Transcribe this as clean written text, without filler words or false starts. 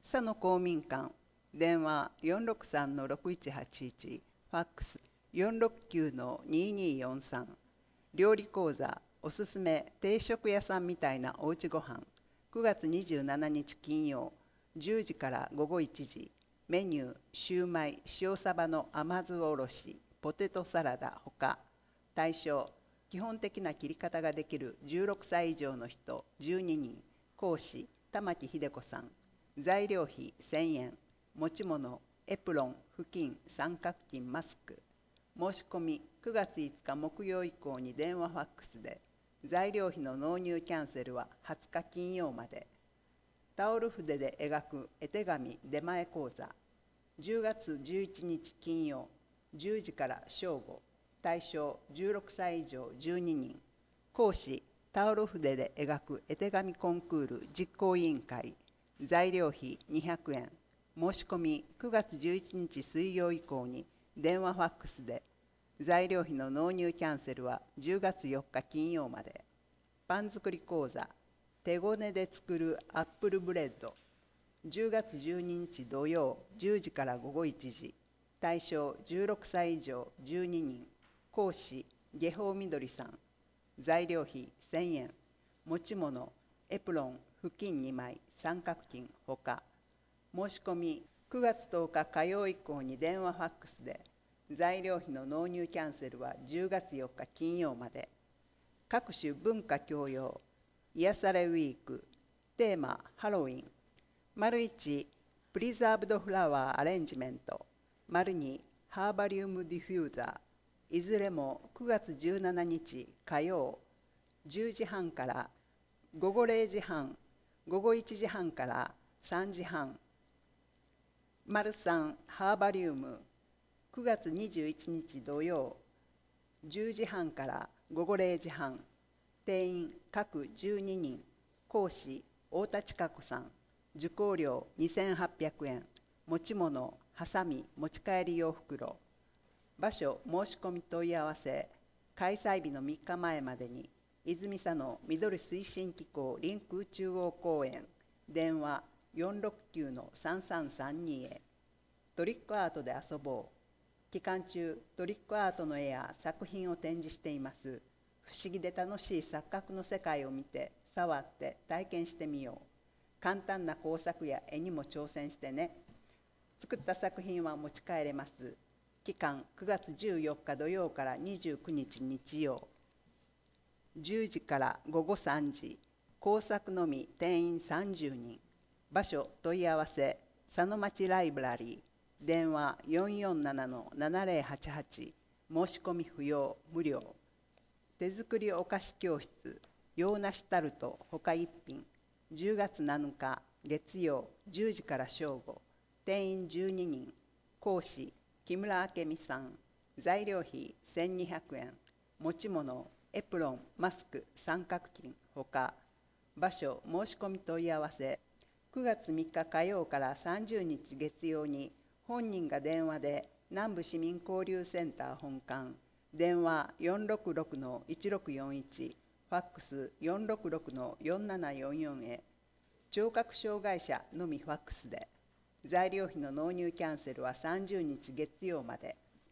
佐野公民館、電話463-6181、ファックス469-2243、料理講座、おすすめ定食屋さんみたいなおうちごはん、9月27日金曜、10時から午後1時、メニュー、シューマイ、塩サバの甘酢おろし、ポテトサラダほか、対象、基本的な切り方ができる16歳以上の人12人、講師、玉木秀子さん、材料費1000円、持ち物、エプロン、布巾、三角巾、マスク。申し込み9月5日木曜以降に電話ファックスで、材料費の納入キャンセルは20日金曜まで。タオル筆で描く絵手紙出前講座、10月11日金曜、10時から正午、対象16歳以上12人、講師、タオル筆で描く絵手紙コンクール実行委員会、材料費200円、申し込み9月11日水曜以降に電話ファックスで、材料費の納入キャンセルは10月4日金曜まで。パン作り講座、手ごねで作るアップルブレッド、10月12日土曜10時から午後1時、対象16歳以上12人、講師、下法みどりさん、材料費1000円、持ち物、エプロン、布巾2枚、三角巾ほか。申し込み9月10日火曜以降に電話ファックスで、材料費の納入キャンセルは10月4日金曜まで。各種文化教養、癒されウィーク、テーマハロウィン、丸1、プリザーブドフラワーアレンジメント、丸2、ハーバリウムディフューザー、いずれも9月17日火曜、10時半から午後0時半、午後1時半から3時半。丸3、ハーバリウム、9月21日土曜、10時半から午後0時半。定員各12人、講師、太田千佳子さん、受講料2800円、持ち物、はさみ、持ち帰り用袋。場所、申し込み問い合わせ、開催日の3日前までに、泉佐野緑推進機構臨空中央公園、電話469-3332へ。トリックアートで遊ぼう。期間中、トリックアートの絵や作品を展示しています。不思議で楽しい錯覚の世界を見て、触って体験してみよう。簡単な工作や絵にも挑戦してね。作った作品は持ち帰れます。期間9月14日土曜から29日日曜。10時から午後3時。工作のみ定員30人。場所問い合わせ、佐野町ライブラリー。電話447-7088。申し込み不要、無料。手作りお菓子教室、洋梨タルトほか一品、10月7日月曜10時から正午、定員12人、講師、木村明美さん、材料費1200円、持ち物、エプロン、マスク、三角巾ほか。場所、申し込み問い合わせ、9月3日火曜から30日月曜に、本人が電話で南部市民交流センター本館、電話466-1641、ファックス466-4744へ。聴覚障害者のみファックスで。材料費の納入キャンセルは30日月曜まで。